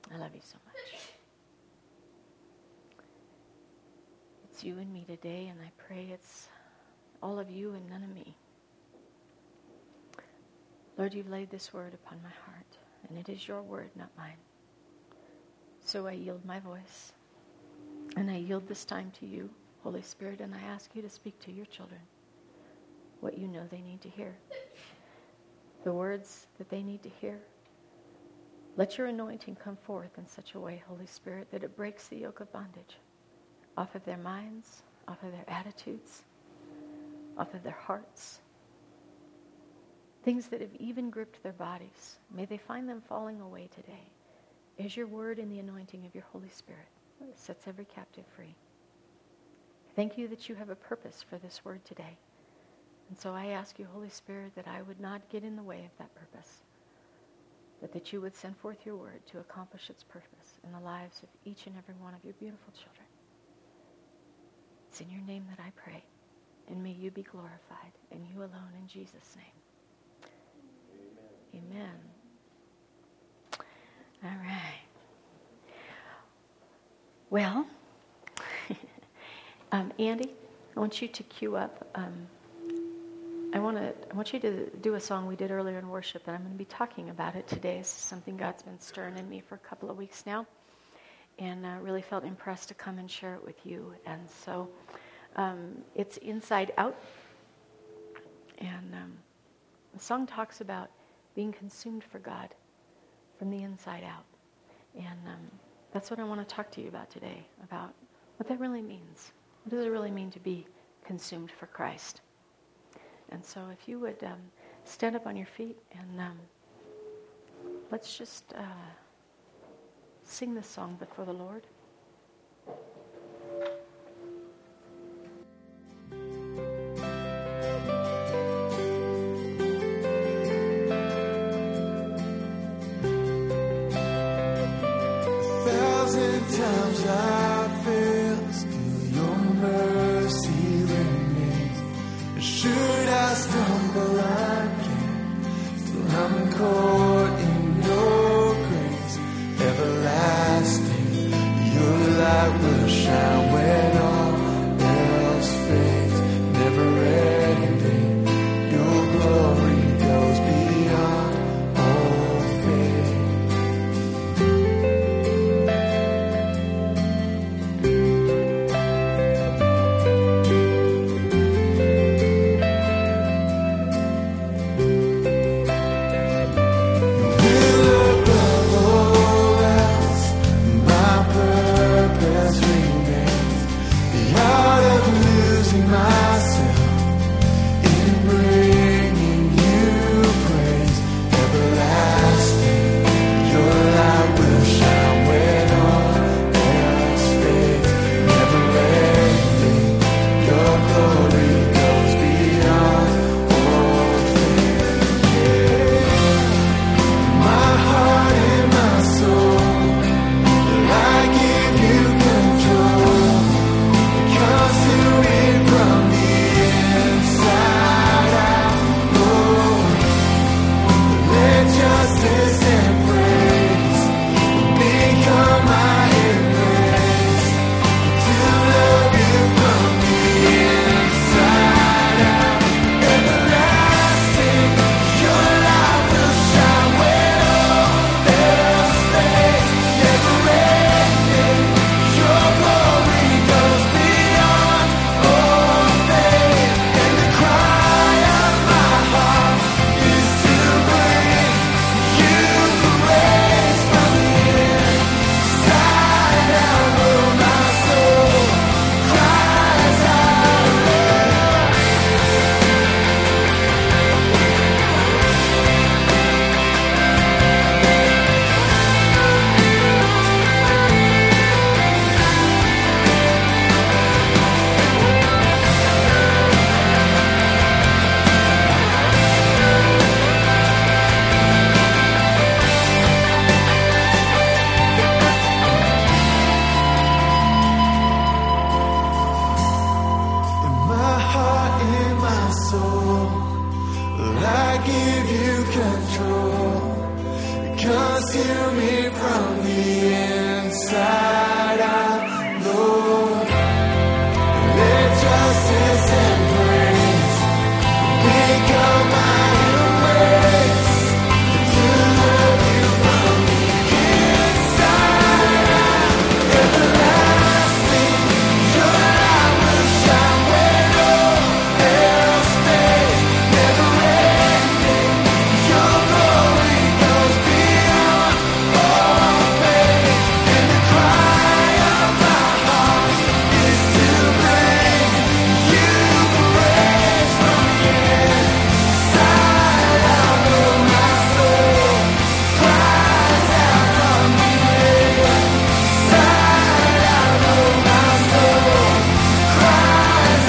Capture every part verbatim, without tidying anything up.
I love you so much. It's you and me today, and I pray it's all of you and none of me. Lord, you've laid this word upon my heart, and it is your word, not mine. So I yield my voice, and I yield this time to you, Holy Spirit, and I ask you to speak to your children what you know they need to hear, the words that they need to hear. Let your anointing come forth in such a way, Holy Spirit, that it breaks the yoke of bondage off of their minds, off of their attitudes, off of their hearts. Things that have even gripped their bodies, may they find them falling away today as your word and the anointing of your Holy Spirit sets every captive free. Thank you that you have a purpose for this word today. And so I ask you, Holy Spirit, that I would not get in the way of that purpose, but that you would send forth your word to accomplish its purpose in the lives of each and every one of your beautiful children. It's in your name that I pray, and may you be glorified, and you alone, in Jesus' name. Amen. Amen. All right. Well, um, Andy, I want you to cue up. Um, I want to. I want you to do a song we did earlier in worship, and I'm going to be talking about it today. This is something God's been stirring in me for a couple of weeks now, and uh, really felt impressed to come and share it with you. And so, um, it's Inside Out, and um, the song talks about being consumed for God from the inside out. And um, that's what I want to talk to you about today, about what that really means. What does it really mean to be consumed for Christ? And so if you would um, stand up on your feet and um, let's just uh, sing this song before the Lord. Times I feel still your mercy remains. Should I stumble again, still I'm caught in your grace. Everlasting, your light will shine when all else fades. Never ending, your glory goes beyond all faith. Fill me from the inside out, Lord. Let justice and praise become my ways to love you from the inside out. Everlasting, your light will shine when all else fades. Never ending, your glory goes beyond all faith. And the cry of my heart is to bring you praise from the inside out. Oh, my soul cries out from the inside out. Oh, my soul cries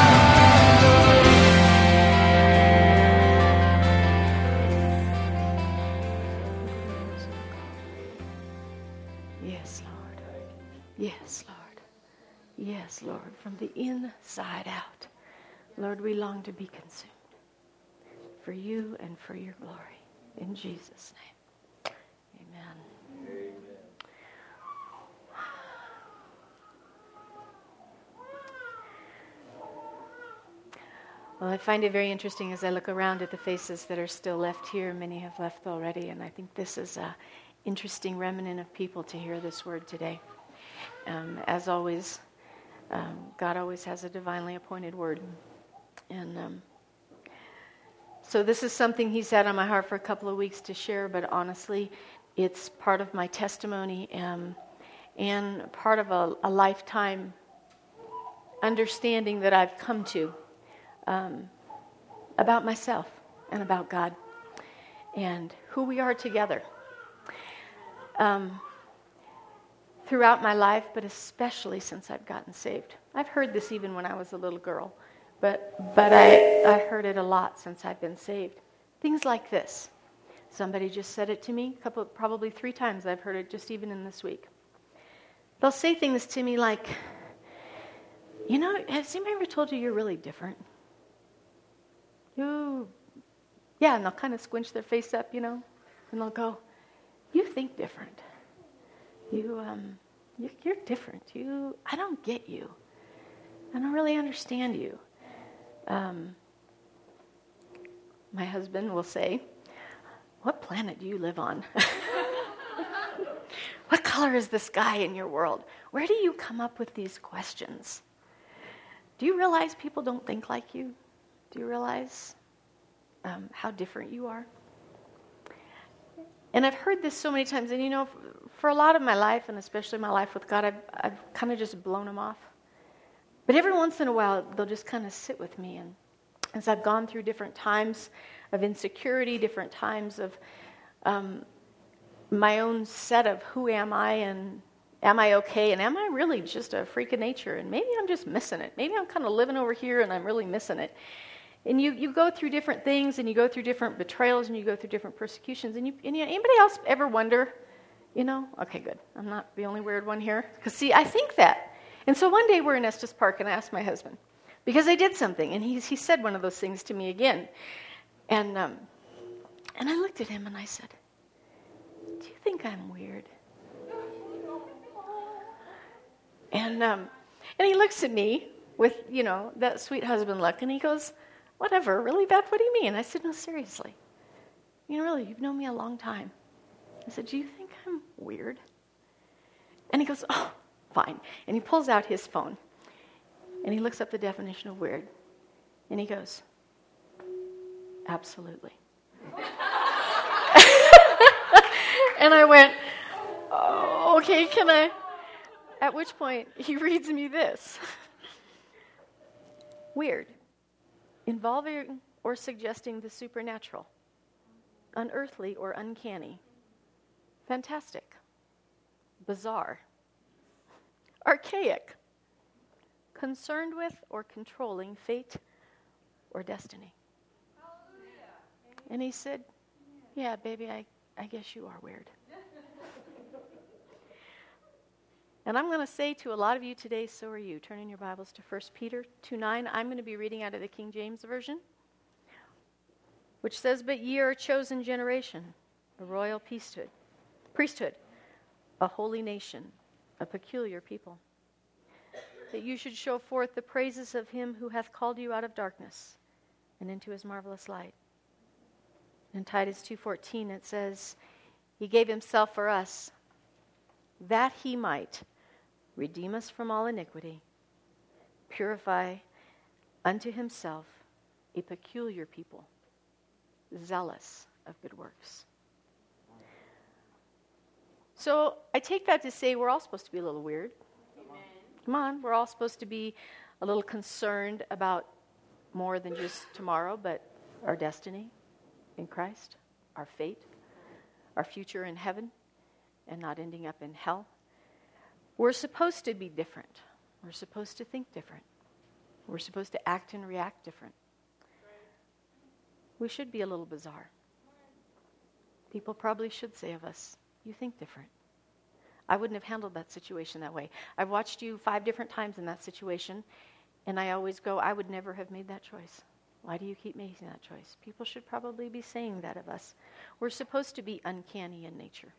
Yes, Lord. Yes, Lord. Yes, Lord. From the inside out. Lord, we long to be consumed for you and for your glory. In Jesus' name. Amen. Well, I find it very interesting as I look around at the faces that are still left here. Many have left already, and I think this is a interesting remnant of people to hear this word today. Um, as always, um, God always has a divinely appointed word. And um, so this is something He's had on my heart for a couple of weeks to share, but honestly, it's part of my testimony um, and part of a, a lifetime understanding that I've come to um, about myself and about God and who we are together. Um, throughout my life, but especially since I've gotten saved. I've heard this even when I was a little girl, but but I, I heard it a lot since I've been saved. Things like this. Somebody just said it to me, a couple, probably three times I've heard it just even in this week. They'll say things to me like, you know, has anybody ever told you you're really different? You, yeah, and they'll kind of squinch their face up, you know, and they'll go, you think different. You, um, you, you're different. You, I don't get you. I don't really understand you. Um, my husband will say, what planet do you live on? What color is the sky in your world? Where do you come up with these questions? Do you realize people don't think like you? Do you realize um, how different you are? And I've heard this so many times, and you know, for a lot of my life, and especially my life with God, I've, I've kind of just blown them off. But every once in a while, they'll just kind of sit with me. And as I've gone through different times of insecurity, different times of um, my own set of who am I, and am I okay, and am I really just a freak of nature, and maybe I'm just missing it. Maybe I'm kind of living over here, and I'm really missing it. And you, you go through different things, and you go through different betrayals, and you go through different persecutions. And, you, and you, anybody else ever wonder, you know, okay, good, I'm not the only weird one here. Because, see, I think that. And so one day we're in Estes Park, and I asked my husband, because I did something, and he, he said one of those things to me again. And, um, and I looked at him, and I said, do you think I'm weird? And, um, and he looks at me with, you know, that sweet husband look, and he goes, whatever, really, Beth, what do you mean? I said, no, seriously. You know, really, you've known me a long time. I said, do you think I'm weird? And he goes, oh, fine. And he pulls out his phone, and he looks up the definition of weird, and he goes, absolutely. And I went, oh, okay, can I? At which point, he reads me this. Weird. Involving or suggesting the supernatural. Unearthly or uncanny. Fantastic. Bizarre. Archaic. Concerned with or controlling fate or destiny. And he said, yeah, baby, I, I guess you are weird. And I'm going to say to a lot of you today, so are you. Turn in your Bibles to First Peter two nine. I'm going to be reading out of the King James Version, which says, but ye are a chosen generation, a royal priesthood, priesthood, a holy nation, a peculiar people, that you should show forth the praises of him who hath called you out of darkness and into his marvelous light. In Titus two fourteen it says, he gave himself for us, that he might redeem us from all iniquity, purify unto himself a peculiar people, zealous of good works. So I take that to say we're all supposed to be a little weird. Amen. Come on, we're all supposed to be a little concerned about more than just tomorrow, but our destiny in Christ, our fate, our future in heaven, and not ending up in hell. We're supposed to be different. We're supposed to think different. We're supposed to act and react different. We should be a little bizarre. People probably should say of us, you think different. I wouldn't have handled that situation that way. I've watched you five different times in that situation, and I always go, I would never have made that choice. Why do you keep making that choice? People should probably be saying that of us. We're supposed to be uncanny in nature.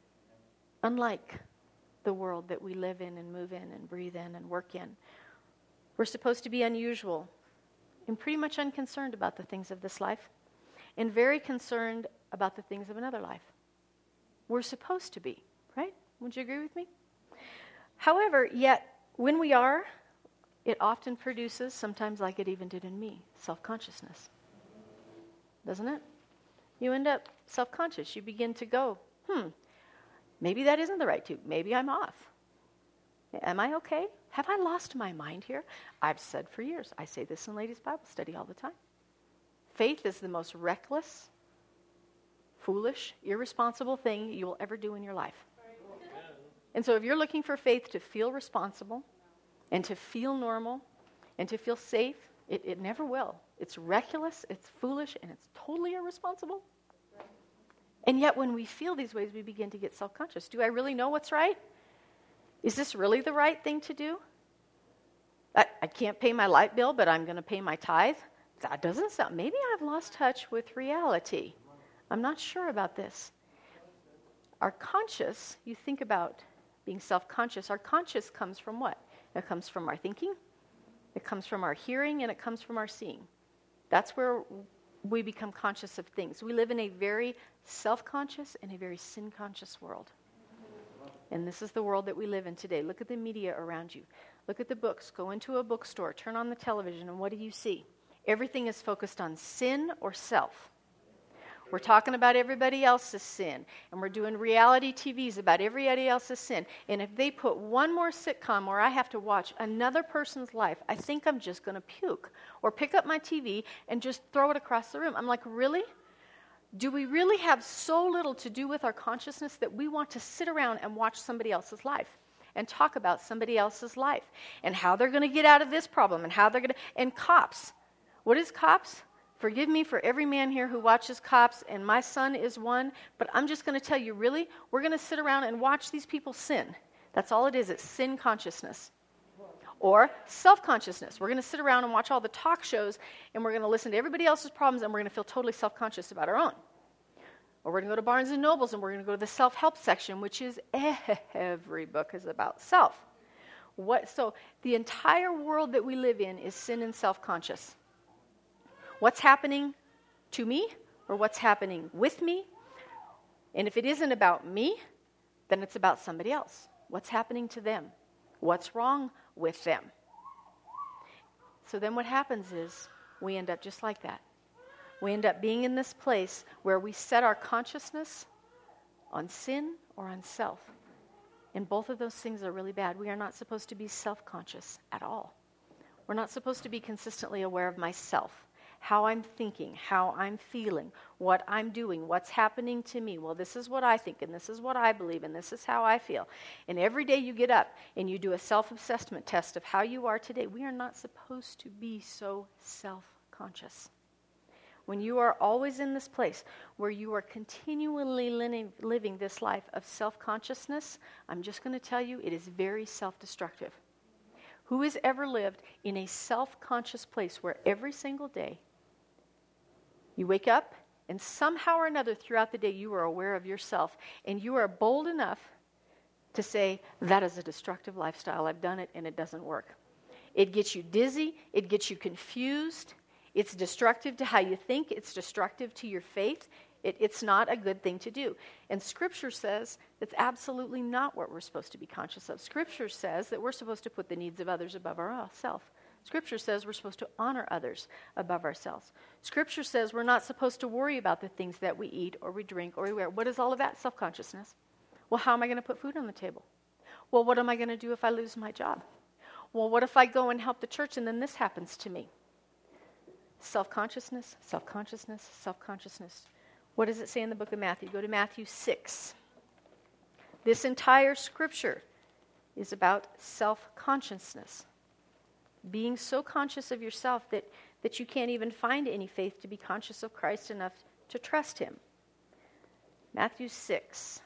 Unlike the world that we live in and move in and breathe in and work in. We're supposed to be unusual and pretty much unconcerned about the things of this life and very concerned about the things of another life. We're supposed to be, right? Would you agree with me? However, yet when we are, it often produces, sometimes like it even did in me, self-consciousness. Doesn't it? You end up self-conscious. You begin to go, hmm, maybe that isn't the right tube. Maybe I'm off. Am I okay? Have I lost my mind here? I've said for years, I say this in Ladies' Bible Study all the time. Faith is the most reckless, foolish, irresponsible thing you will ever do in your life. And so if you're looking for faith to feel responsible and to feel normal and to feel safe, it, it never will. It's reckless, it's foolish, and it's totally irresponsible. And yet when we feel these ways, we begin to get self-conscious. Do I really know what's right? Is this really the right thing to do? I, I can't pay my light bill, but I'm going to pay my tithe. That doesn't sound, maybe I've lost touch with reality. I'm not sure about this. Our conscious, you think about being self-conscious, our conscious comes from what? It comes from our thinking, it comes from our hearing, and it comes from our seeing. That's where we become conscious of things. We live in a very self-conscious and a very sin-conscious world. And this is the world that we live in today. Look at the media around you. Look at the books. Go into a bookstore, turn on the television, and what do you see? Everything is focused on sin or self. We're talking about everybody else's sin, and we're doing reality T Vs about everybody else's sin. And if they put one more sitcom where I have to watch another person's life, I think I'm just going to puke or pick up my T V and just throw it across the room. I'm like, really? Do we really have so little to do with our consciousness that we want to sit around and watch somebody else's life and talk about somebody else's life and how they're going to get out of this problem and how they're going to... And Cops. What is Cops? Forgive me for every man here who watches Cops, and my son is one, but I'm just going to tell you, really, we're going to sit around and watch these people sin. That's all it is. It's sin consciousness. Or self-consciousness. We're going to sit around and watch all the talk shows, and we're going to listen to everybody else's problems, and we're going to feel totally self-conscious about our own. Or we're going to go to Barnes and Nobles, and we're going to go to the self-help section, which is every book is about self. What? So the entire world that we live in is sin and self-conscious. What's happening to me or what's happening with me? And if it isn't about me, then it's about somebody else. What's happening to them? What's wrong with them? So then what happens is we end up just like that. We end up being in this place where we set our consciousness on sin or on self. And both of those things are really bad. We are not supposed to be self-conscious at all. We're not supposed to be consistently aware of myself. How I'm thinking, how I'm feeling, what I'm doing, what's happening to me. Well, this is what I think, and this is what I believe, and this is how I feel. And every day you get up and you do a self-assessment test of how you are today. We are not supposed to be so self-conscious. When you are always in this place where you are continually li- living this life of self-consciousness, I'm just going to tell you, it is very self-destructive. Who has ever lived in a self-conscious place where every single day you wake up And somehow or another throughout the day you are aware of yourself and you are bold enough to say, that is a destructive lifestyle. I've done it and it doesn't work. It gets you dizzy. It gets you confused. It's destructive to how you think. It's destructive to your faith. It, it's not a good thing to do. And Scripture says that's absolutely not what we're supposed to be conscious of. Scripture says that we're supposed to put the needs of others above ourselves. Scripture says we're supposed to honor others above ourselves. Scripture says we're not supposed to worry about the things that we eat or we drink or we wear. What is all of that? Self-consciousness. Well, how am I going to put food on the table? Well, what am I going to do if I lose my job? Well, what if I go and help the church and then this happens to me? Self-consciousness, self-consciousness, self-consciousness. What does it say in the book of Matthew? Go to Matthew six. This entire scripture is about self-consciousness. Being so conscious of yourself that, that you can't even find any faith to be conscious of Christ enough to trust him. Matthew six.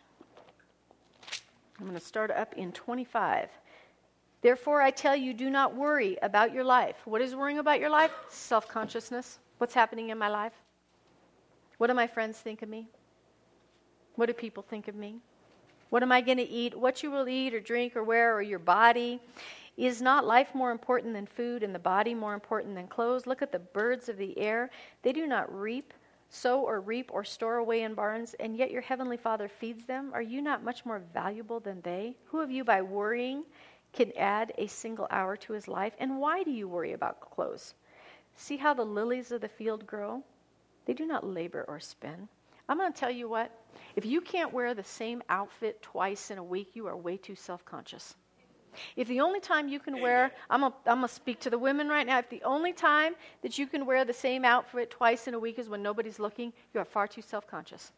I'm going to start up in twenty-five. Therefore, I tell you, do not worry about your life. What is worrying about your life? Self-consciousness. What's happening in my life? What do my friends think of me? What do people think of me? What am I going to eat? What you will eat or drink or wear or your body? Is not life more important than food and the body more important than clothes? Look at the birds of the air. They do not reap, sow or reap or store away in barns, and yet your heavenly Father feeds them. Are you not much more valuable than they? Who of you by worrying can add a single hour to his life? And why do you worry about clothes? See how the lilies of the field grow? They do not labor or spin. I'm going to tell you what. If you can't wear the same outfit twice in a week, you are way too self-conscious. If the only time you can wear, I'm going I'm to speak to the women right now, if the only time that you can wear the same outfit twice in a week is when nobody's looking, you are far too self-conscious.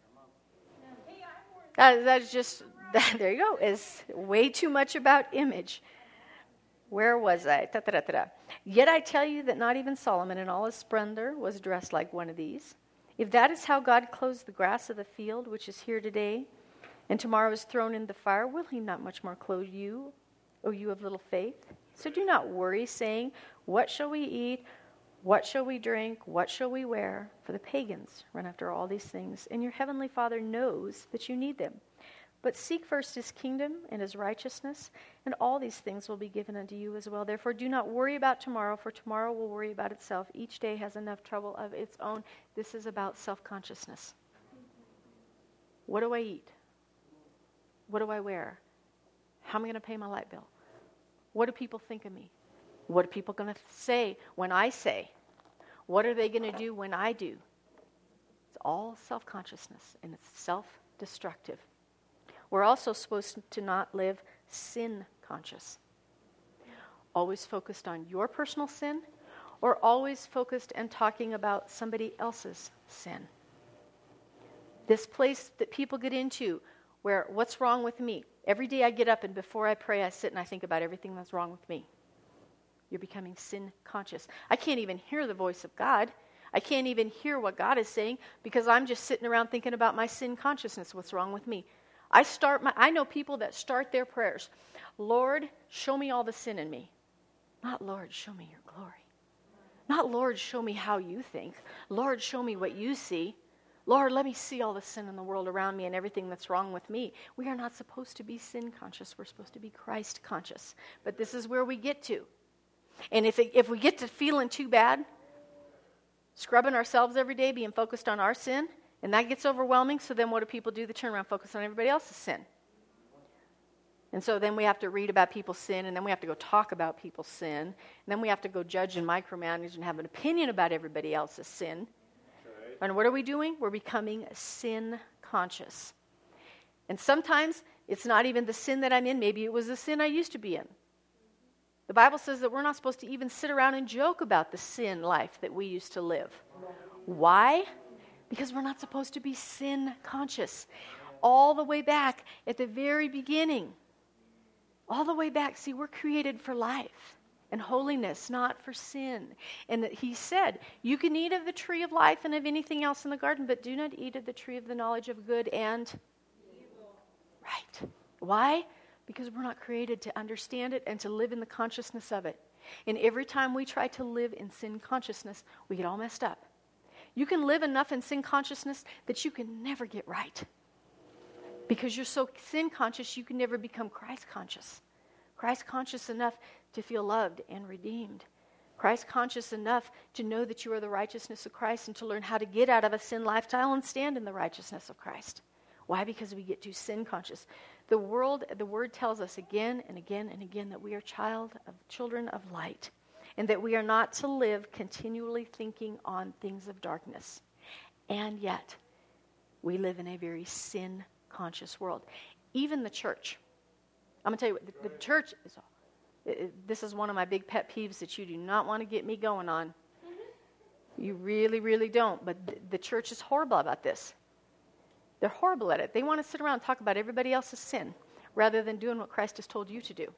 That, that is just, that, there you go, is way too much about image. Where was I? Da, da, da, da, da. Yet I tell you that not even Solomon in all his splendor was dressed like one of these. If that is how God clothes the grass of the field, which is here today, and tomorrow is thrown in the fire, will he not much more clothe you, O you of little faith? So do not worry, saying, what shall we eat? What shall we drink? What shall we wear? For the pagans run after all these things, and your heavenly Father knows that you need them. But seek first his kingdom and his righteousness, and all these things will be given unto you as well. Therefore do not worry about tomorrow, for tomorrow will worry about itself. Each day has enough trouble of its own. This is about self-consciousness. What do I eat? What do I wear? How am I going to pay my light bill? What do people think of me? What are people going to say when I say? What are they going to do when I do? It's all self-consciousness, and it's self-destructive. We're also supposed to not live sin-conscious. Always focused on your personal sin, or always focused and talking about somebody else's sin. This place that people get into where, what's wrong with me? Every day I get up and before I pray, I sit and I think about everything that's wrong with me. You're becoming sin-conscious. I can't even hear the voice of God. I can't even hear what God is saying because I'm just sitting around thinking about my sin-consciousness, what's wrong with me. I start my, I know people that start their prayers, Lord, show me all the sin in me. Not, Lord, show me your glory. Not, Lord, show me how you think. Lord, show me what you see. Lord, let me see all the sin in the world around me and everything that's wrong with me. We are not supposed to be sin-conscious. We're supposed to be Christ-conscious. But this is where we get to. And if it, if we get to feeling too bad, scrubbing ourselves every day, being focused on our sin, and that gets overwhelming, so then what do people do? They turn around and focus on everybody else's sin. And so then we have to read about people's sin, and then we have to go talk about people's sin, and then we have to go judge and micromanage and have an opinion about everybody else's sin. Okay. And what are we doing? We're becoming sin-conscious. And sometimes it's not even the sin that I'm in. Maybe it was the sin I used to be in. The Bible says that we're not supposed to even sit around and joke about the sin life that we used to live. Why? Because we're not supposed to be sin-conscious. All the way back at the very beginning. All the way back. See, we're created for life and holiness, not for sin. And that he said, you can eat of the tree of life and of anything else in the garden, but do not eat of the tree of the knowledge of good and evil. Right. Why? Because we're not created to understand it and to live in the consciousness of it. And every time we try to live in sin consciousness, we get all messed up. You can live enough in sin consciousness that you can never get right. Because you're so sin conscious, you can never become Christ conscious. Christ conscious enough to feel loved and redeemed. Christ conscious enough to know that you are the righteousness of Christ and to learn how to get out of a sin lifestyle and stand in the righteousness of Christ. Why? Because we get too sin conscious. The world, the word tells us again and again and again that we are child of children of light, and that we are not to live continually thinking on things of darkness. And yet, we live in a very sin conscious world. Even the church. I'm going to tell you what, the, the church is, it, it, this is one of my big pet peeves that you do not want to get me going on. You really, really don't. But th- the church is horrible about this. They're horrible at it. They want to sit around and talk about everybody else's sin rather than doing what Christ has told you to do.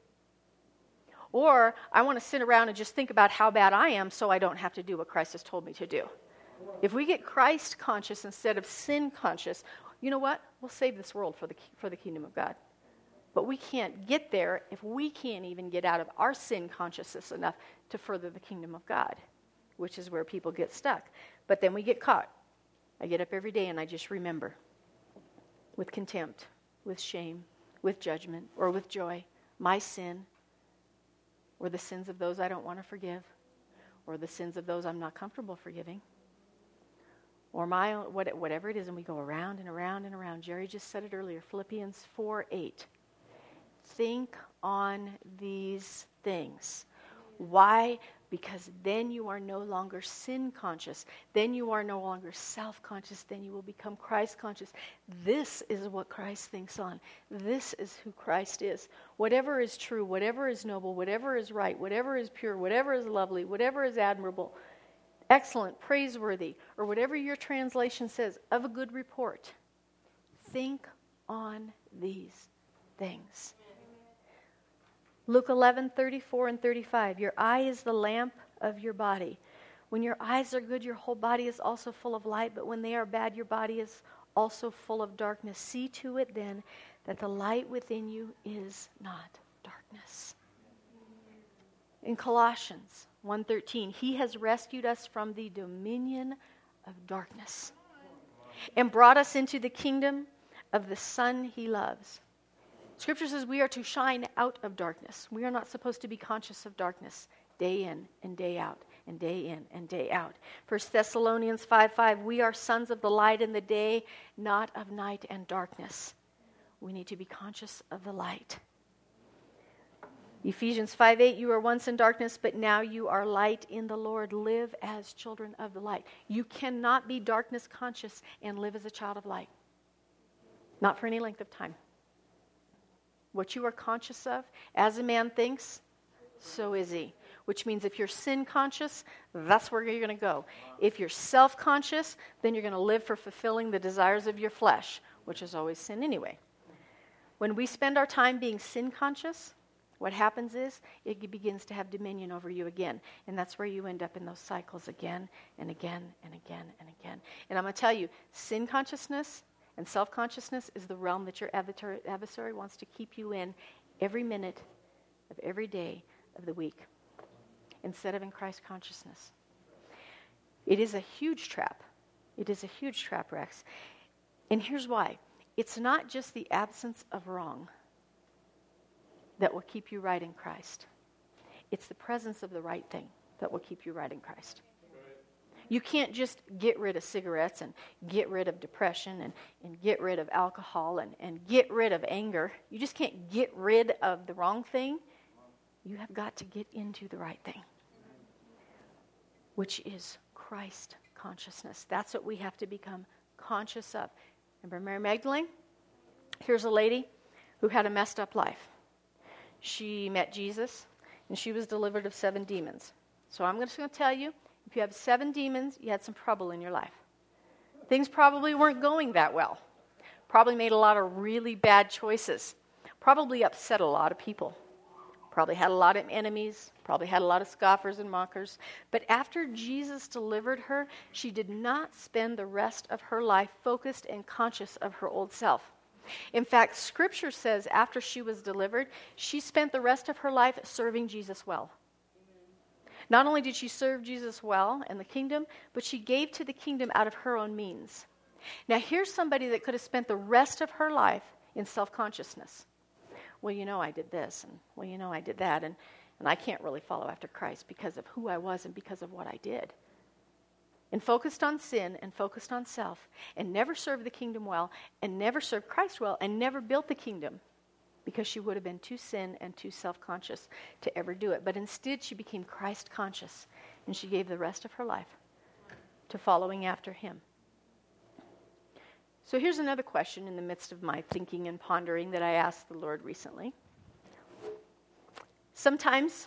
Or I want to sit around and just think about how bad I am so I don't have to do what Christ has told me to do. If we get Christ conscious instead of sin conscious, you know what? We'll save this world for the for the kingdom of God. But we can't get there if we can't even get out of our sin consciousness enough to further the kingdom of God, which is where people get stuck. But then we get caught. I get up every day and I just remember. With contempt, with shame, with judgment, or with joy, my sin, or the sins of those I don't want to forgive, or the sins of those I'm not comfortable forgiving, or my what, whatever it is, and we go around and around and around. Jerry just said it earlier, Philippians four eight. Think on these things. Why? Because then you are no longer sin conscious. Then you are no longer self-conscious. Then you will become Christ conscious. This is what Christ thinks on. This is who Christ is. Whatever is true, whatever is noble, whatever is right, whatever is pure, whatever is lovely, whatever is admirable, excellent, praiseworthy, or whatever your translation says, of a good report. Think on these things. Luke eleven, thirty-four and thirty-five. Your eye is the lamp of your body. When your eyes are good, your whole body is also full of light, but when they are bad, your body is also full of darkness. See to it then that the light within you is not darkness. In Colossians one thirteen, he has rescued us from the dominion of darkness and brought us into the kingdom of the Son he loves. Scripture says we are to shine out of darkness. We are not supposed to be conscious of darkness day in and day out and day in and day out. First Thessalonians five five, we are sons of the light in the day, not of night and darkness. We need to be conscious of the light. Ephesians five eight, you were once in darkness, but now you are light in the Lord. Live as children of the light. You cannot be darkness conscious and live as a child of light. Not for any length of time. What you are conscious of, as a man thinks, so is he. Which means if you're sin conscious, that's where you're going to go. If you're self-conscious, then you're going to live for fulfilling the desires of your flesh, which is always sin anyway. When we spend our time being sin conscious, what happens is it begins to have dominion over you again. And that's where you end up in those cycles again and again and again and again. And I'm going to tell you, sin consciousness and self-consciousness is the realm that your adversary wants to keep you in every minute of every day of the week, instead of in Christ consciousness. It is a huge trap. It is a huge trap, Rex. And here's why. It's not just the absence of wrong that will keep you right in Christ. It's the presence of the right thing that will keep you right in Christ. You can't just get rid of cigarettes and get rid of depression and, and get rid of alcohol and, and get rid of anger. You just can't get rid of the wrong thing. You have got to get into the right thing, which is Christ consciousness. That's what we have to become conscious of. Remember Mary Magdalene? Here's a lady who had a messed up life. She met Jesus, and she was delivered of seven demons. So I'm just going to tell you, if you have seven demons, you had some trouble in your life. Things probably weren't going that well. Probably made a lot of really bad choices. Probably upset a lot of people. Probably had a lot of enemies. Probably had a lot of scoffers and mockers. But after Jesus delivered her, she did not spend the rest of her life focused and conscious of her old self. In fact, Scripture says after she was delivered, she spent the rest of her life serving Jesus well. Not only did she serve Jesus well and the kingdom, but she gave to the kingdom out of her own means. Now, here's somebody that could have spent the rest of her life in self-consciousness. Well, you know, I did this, and well, you know, I did that, and, and I can't really follow after Christ because of who I was and because of what I did. And focused on sin and focused on self, and never served the kingdom well, and never served Christ well, and never built the kingdom because she would have been too sin and too self-conscious to ever do it. But instead, she became Christ-conscious, and she gave the rest of her life to following after him. So here's another question in the midst of my thinking and pondering that I asked the Lord recently. Sometimes,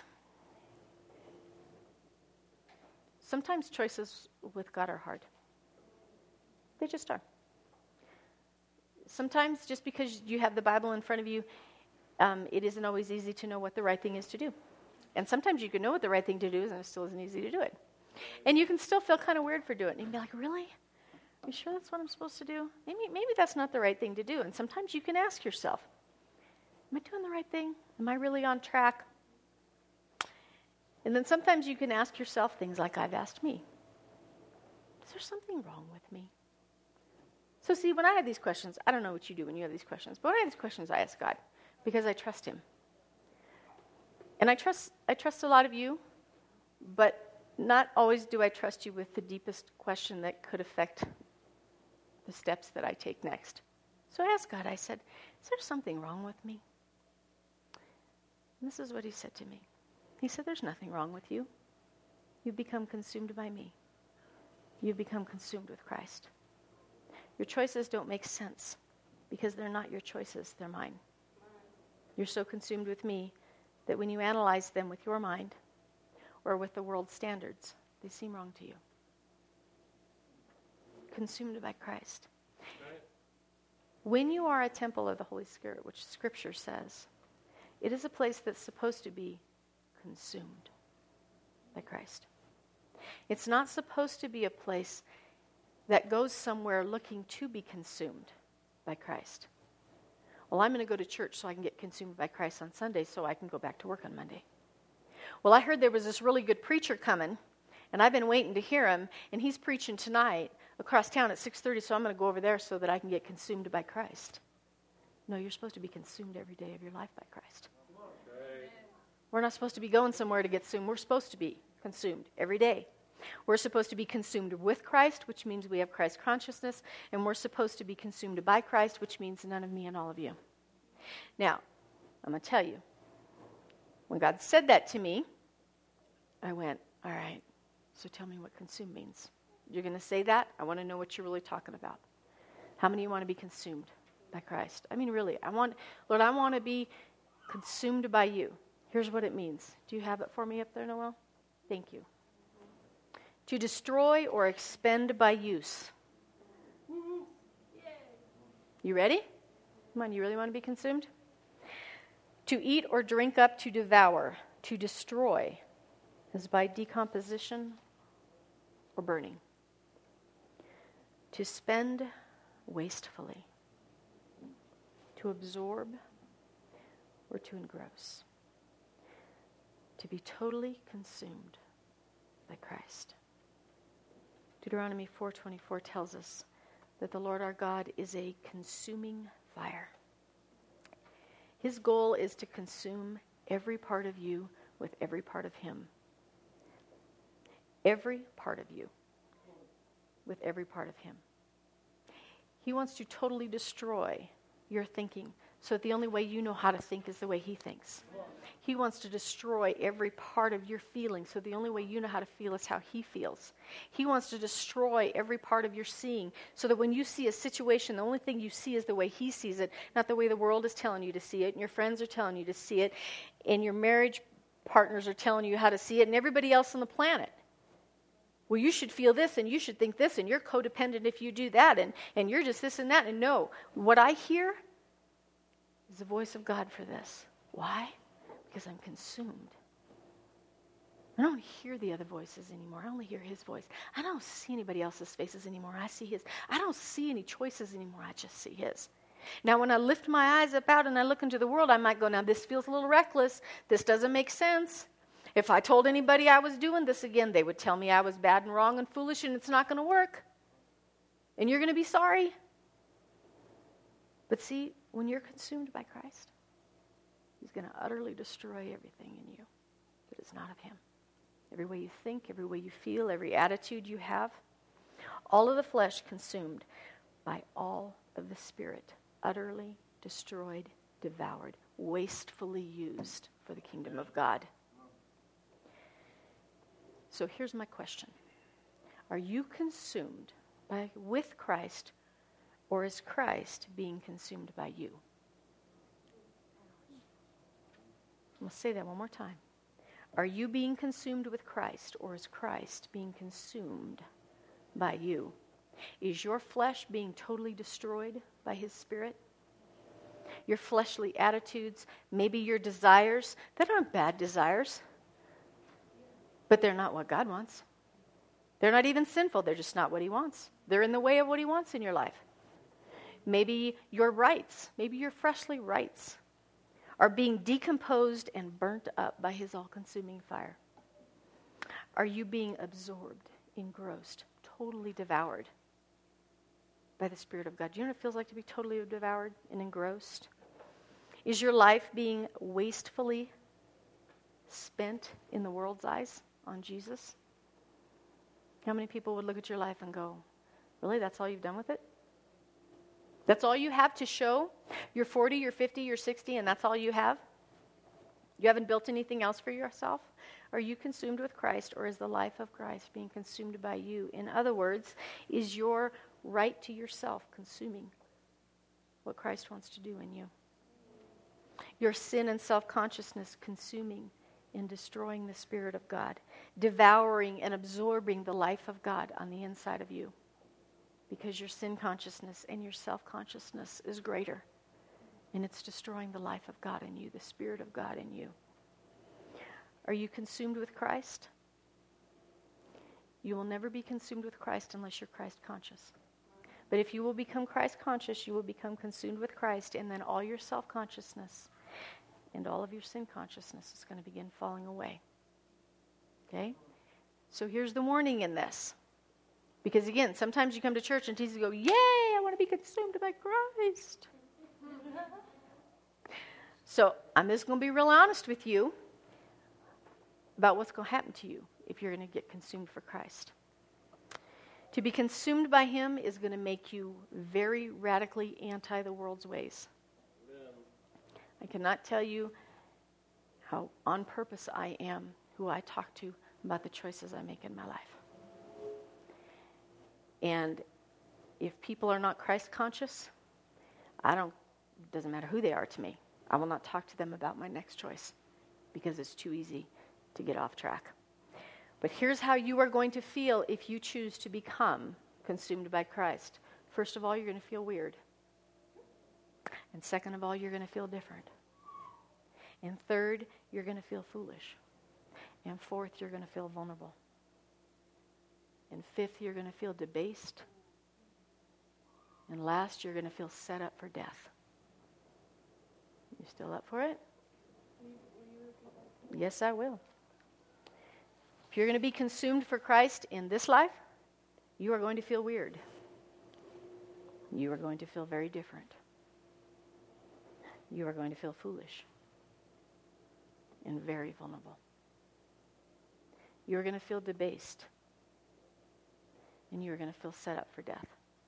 sometimes choices with God are hard. They just are. Sometimes just because you have the Bible in front of you, um, it isn't always easy to know what the right thing is to do. And sometimes you can know what the right thing to do is and it still isn't easy to do it. And you can still feel kind of weird for doing it. And you can be like, really? Are you sure that's what I'm supposed to do? Maybe maybe that's not the right thing to do. And sometimes you can ask yourself, am I doing the right thing? Am I really on track? And then sometimes you can ask yourself things like I've asked me. Is there something wrong with me? So see, when I have these questions, I don't know what you do when you have these questions, but when I have these questions, I ask God because I trust him. And I trust I trust a lot of you, but not always do I trust you with the deepest question that could affect the steps that I take next. So I asked God, I said, is there something wrong with me? And this is what he said to me. He said, there's nothing wrong with you. You've become consumed by me. You've become consumed with Christ. Your choices don't make sense because they're not your choices, they're mine. You're so consumed with me that when you analyze them with your mind or with the world's standards, they seem wrong to you. Consumed by Christ. Right. When you are a temple of the Holy Spirit, which Scripture says, it is a place that's supposed to be consumed by Christ. It's not supposed to be a place that goes somewhere looking to be consumed by Christ. Well, I'm going to go to church so I can get consumed by Christ on Sunday so I can go back to work on Monday. Well, I heard there was this really good preacher coming, and I've been waiting to hear him, and he's preaching tonight across town at six thirty, so I'm going to go over there so that I can get consumed by Christ. No, you're supposed to be consumed every day of your life by Christ. Okay. We're not supposed to be going somewhere to get consumed. We're supposed to be consumed every day. We're supposed to be consumed with Christ, which means we have Christ consciousness, and we're supposed to be consumed by Christ, which means none of me and all of you. Now, I'm going to tell you, when God said that to me, I went, all right, so tell me what consume means. You're going to say that? I want to know what you're really talking about. How many of you want to be consumed by Christ? I mean, really, I want, Lord, I want to be consumed by you. Here's what it means. Do you have it for me up there, Noel? Thank you. To destroy or expend by use. You ready? Come on, you really want to be consumed? To eat or drink up, to devour, to destroy, is by decomposition or burning. To spend wastefully, to absorb or to engross. To be totally consumed by Christ. Deuteronomy four twenty-four tells us that the Lord our God is a consuming fire. His goal is to consume every part of you with every part of him. Every part of you with every part of him. He wants to totally destroy your thinking so that the only way you know how to think is the way he thinks. He wants to destroy every part of your feeling so the only way you know how to feel is how he feels. He wants to destroy every part of your seeing so that when you see a situation, the only thing you see is the way he sees it, not the way the world is telling you to see it, and your friends are telling you to see it, and your marriage partners are telling you how to see it, and everybody else on the planet. Well, you should feel this, and you should think this, and you're codependent if you do that, and, and you're just this and that. And no, what I hear is the voice of God for this. Why? Because I'm consumed. I don't hear the other voices anymore. I only hear his voice. I don't see anybody else's faces anymore. I see his. I don't see any choices anymore. I just see his. Now, when I lift my eyes up out and I look into the world, I might go, now this feels a little reckless. This doesn't make sense. If I told anybody I was doing this again, they would tell me I was bad and wrong and foolish and it's not going to work. And you're going to be sorry. But see, when you're consumed by Christ, he's going to utterly destroy everything in you that is not of him. Every way you think, every way you feel, every attitude you have. All of the flesh consumed by all of the Spirit, utterly destroyed, devoured, wastefully used for the kingdom of God. So here's my question. Are you consumed by with Christ, or is Christ being consumed by you? I'm going to say that one more time. Are you being consumed with Christ, or is Christ being consumed by you? Is your flesh being totally destroyed by his Spirit? Your fleshly attitudes, maybe your desires, that aren't bad desires, but they're not what God wants. They're not even sinful. They're just not what he wants. They're in the way of what he wants in your life. Maybe your rights, maybe your fleshly rights are being decomposed and burnt up by his all-consuming fire. Are you being absorbed, engrossed, totally devoured by the Spirit of God? Do you know what it feels like to be totally devoured and engrossed? Is your life being wastefully spent in the world's eyes on Jesus? How many people would look at your life and go, really, that's all you've done with it? That's all you have to show? You're forty, you're fifty, you're sixty, and that's all you have? You haven't built anything else for yourself? Are you consumed with Christ, or is the life of Christ being consumed by you? In other words, is your right to yourself consuming what Christ wants to do in you? Your sin and self-consciousness consuming and destroying the Spirit of God, devouring and absorbing the life of God on the inside of you, because your sin consciousness and your self-consciousness is greater, and it's destroying the life of God in you, the Spirit of God in you. Are you consumed with Christ? You will never be consumed with Christ unless you're Christ conscious. But if you will become Christ conscious, you will become consumed with Christ, and then all your self-consciousness and all of your sin consciousness is going to begin falling away. Okay? So here's the warning in this. Because again, sometimes you come to church and Jesus go, yay, I want to be consumed by Christ. So I'm just going to be real honest with you about what's going to happen to you if you're going to get consumed for Christ. To be consumed by him is going to make you very radically anti the world's ways. Amen. I cannot tell you how on purpose I am who I talk to about the choices I make in my life. And if people are not Christ conscious, I don't, it doesn't matter who they are to me. I will not talk to them about my next choice because it's too easy to get off track. But here's how you are going to feel if you choose to become consumed by Christ. First of all, you're going to feel weird. And second of all, you're going to feel different. And third, you're going to feel foolish. And fourth, you're going to feel vulnerable. And fifth, you're going to feel debased. And last, you're going to feel set up for death. You still up for it? Yes, I will. If you're going to be consumed for Christ in this life, you are going to feel weird. You are going to feel very different. You are going to feel foolish and very vulnerable. You are going to feel debased. And you are going to feel set up for death.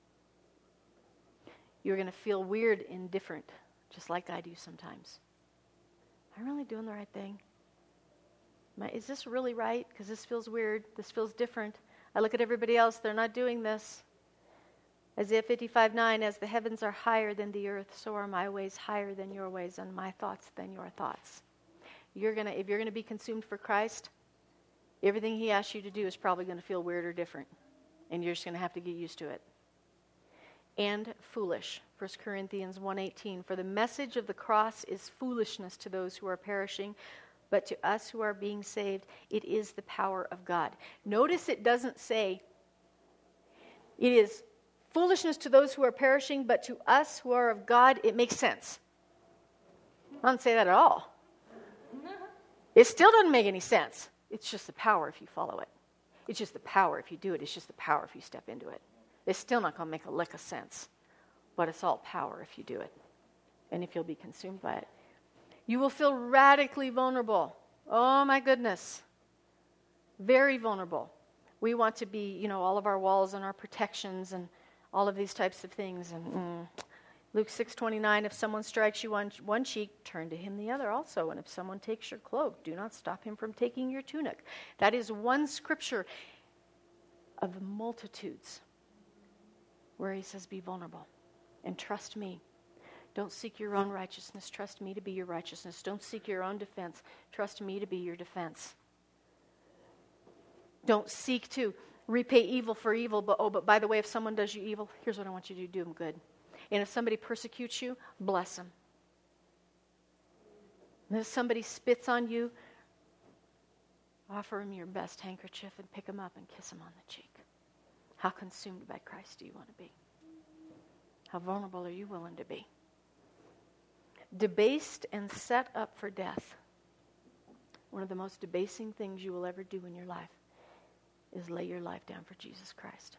You're going to feel weird and different, just like I do sometimes. Am I really doing the right thing? Am I, is this really right? Because this feels weird. This feels different. I look at everybody else. They're not doing this. Isaiah fifty-five nine, as the heavens are higher than the earth, so are my ways higher than your ways, and my thoughts than your thoughts. You're gonna, if you're going to be consumed for Christ, everything he asks you to do is probably going to feel weird or different. And you're just going to have to get used to it. And foolish. First Corinthians one eighteen, for the message of the cross is foolishness to those who are perishing, but to us who are being saved, it is the power of God. Notice it doesn't say, it is foolishness to those who are perishing, but to us who are of God, it makes sense. I don't say that at all. It still doesn't make any sense. It's just the power if you follow it. It's just the power if you do it. It's just the power if you step into it. It's still not going to make a lick of sense. But it's all power if you do it. And if you'll be consumed by it. You will feel radically vulnerable. Oh my goodness. Very vulnerable. We want to be, you know, all of our walls and our protections and all of these types of things. And mm, Luke six twenty-nine, if someone strikes you on one cheek, turn to him the other also. And if someone takes your cloak, do not stop him from taking your tunic. That is one scripture of multitudes where he says, be vulnerable and trust me. Don't seek your own righteousness. Trust me to be your righteousness. Don't seek your own defense. Trust me to be your defense. Don't seek to repay evil for evil. But oh, but by the way, if someone does you evil, here's what I want you to do. Do them good. And if somebody persecutes you, bless them. And if somebody spits on you, offer them your best handkerchief and pick them up and kiss them on the cheek. How consumed by Christ do you want to be? How vulnerable are you willing to be? Debased and set up for death. One of the most debasing things you will ever do in your life is lay your life down for Jesus Christ.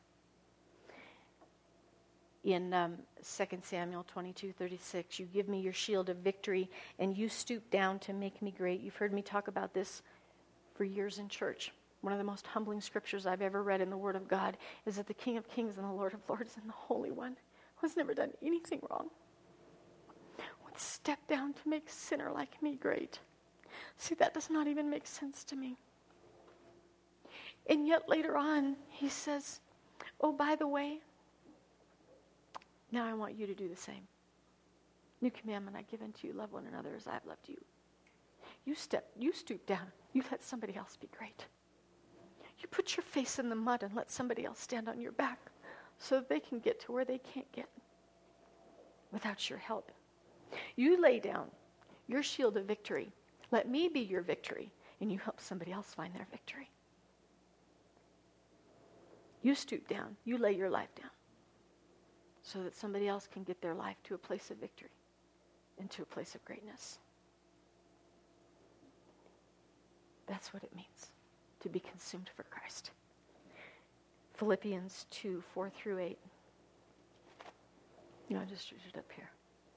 In um, Second Samuel twenty-two thirty-six, you give me your shield of victory and you stoop down to make me great. You've heard me talk about this for years in church. One of the most humbling scriptures I've ever read in the Word of God is that the King of Kings and the Lord of Lords and the Holy One, who has never done anything wrong, would step down to make a sinner like me great. See, that does not even make sense to me. And yet later on, he says, oh, by the way, now I want you to do the same. New commandment I give unto you, love one another as I have loved you. You step, you stoop down, you let somebody else be great. You put your face in the mud and let somebody else stand on your back so that they can get to where they can't get without your help. You lay down your shield of victory. Let me be your victory, and you help somebody else find their victory. You stoop down. You lay your life down so that somebody else can get their life to a place of victory and to a place of greatness. That's what it means to be consumed for Christ. Philippians two, four through eight. You know, just read it up here.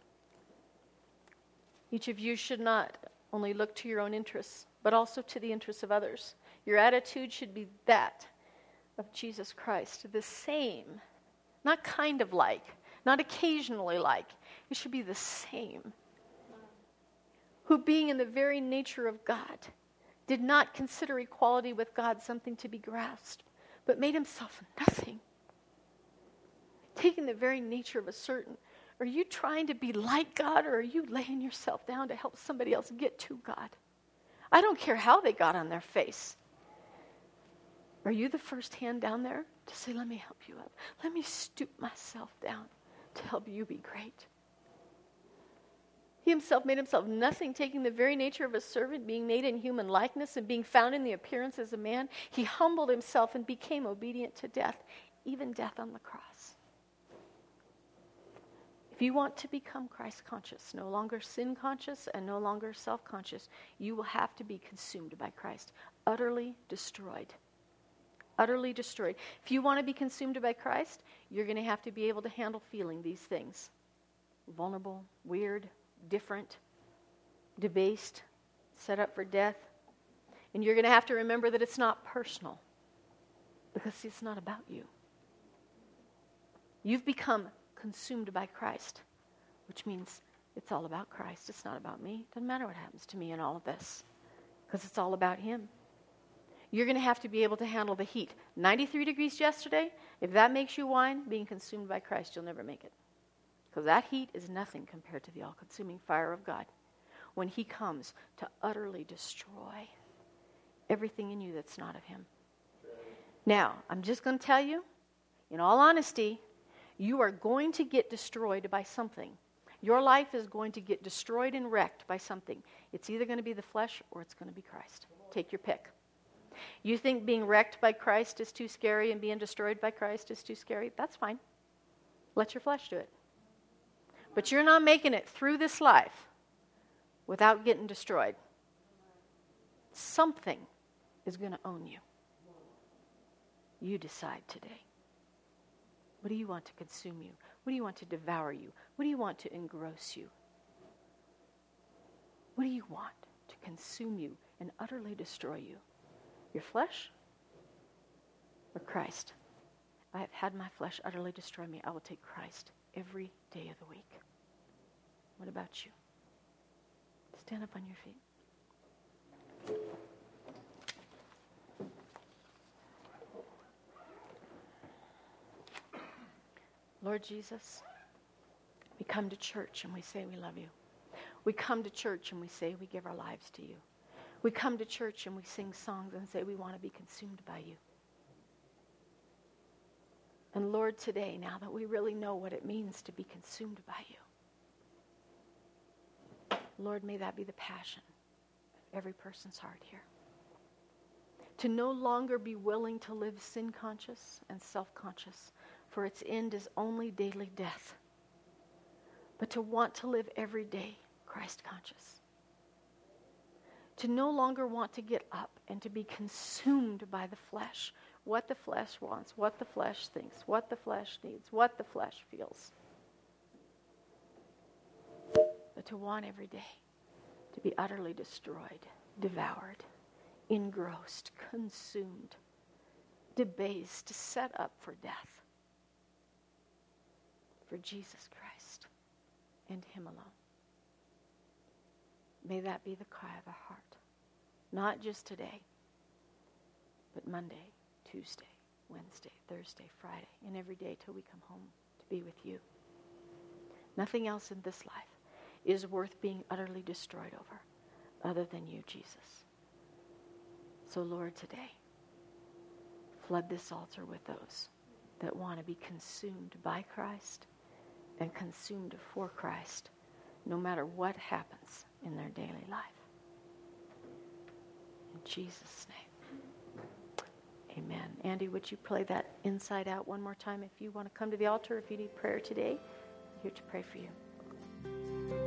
Each of you should not only look to your own interests, but also to the interests of others. Your attitude should be that of Jesus Christ, the same, not kind of like, not occasionally like. It should be the same. Who, being in the very nature of God, did not consider equality with God something to be grasped, but made himself nothing. Taking the very nature of a certain, are you trying to be like God, or are you laying yourself down to help somebody else get to God? I don't care how they got on their face. Are you the first hand down there to say, let me help you up? Let me stoop myself down to help you be great. He himself made himself nothing, taking the very nature of a servant, being made in human likeness, and being found in the appearance as a man. He humbled himself and became obedient to death, even death on the cross. If you want to become Christ-conscious, no longer sin-conscious and no longer self-conscious, you will have to be consumed by Christ, utterly destroyed. Utterly destroyed. If you want to be consumed by Christ, you're going to have to be able to handle feeling these things. Vulnerable, weird, different, debased, set up for death. And you're going to have to remember that it's not personal, because see, it's not about you. You've become consumed by Christ, which means it's all about Christ. It's not about me. It doesn't matter what happens to me in all of this, because it's all about him. You're going to have to be able to handle the heat. ninety-three degrees yesterday, if that makes you whine, being consumed by Christ, you'll never make it. Because that heat is nothing compared to the all-consuming fire of God when he comes to utterly destroy everything in you that's not of him. Now, I'm just going to tell you, in all honesty, you are going to get destroyed by something. Your life is going to get destroyed and wrecked by something. It's either going to be the flesh or it's going to be Christ. Take your pick. You think being wrecked by Christ is too scary and being destroyed by Christ is too scary? That's fine. Let your flesh do it. But you're not making it through this life without getting destroyed. Something is going to own you. You decide today. What do you want to consume you? What do you want to devour you? What do you want to engross you? What do you want to consume you and utterly destroy you? Your flesh or Christ? I have had my flesh utterly destroy me. I will take Christ every day of the week. What about you? Stand up on your feet. Lord Jesus, we come to church and we say we love you. We come to church and we say we give our lives to you. We come to church and we sing songs and say we want to be consumed by you. And Lord, today, now that we really know what it means to be consumed by you, Lord, may that be the passion of every person's heart here. To no longer be willing to live sin-conscious and self-conscious, for its end is only daily death, but to want to live every day Christ-conscious. To no longer want to get up and to be consumed by the flesh, what the flesh wants, what the flesh thinks, what the flesh needs, what the flesh feels. But to want every day to be utterly destroyed, devoured, engrossed, consumed, debased, set up for death. For Jesus Christ and Him alone. May that be the cry of our heart. Not just today, but Monday, Tuesday, Wednesday, Thursday, Friday, and every day till we come home to be with you. Nothing else in this life is worth being utterly destroyed over other than you, Jesus. So Lord, today, flood this altar with those that want to be consumed by Christ and consumed for Christ, no matter what happens in their daily life. In Jesus' name, amen. Andy, would you play that Inside Out one more time if you want to come to the altar, if you need prayer today? I'm here to pray for you.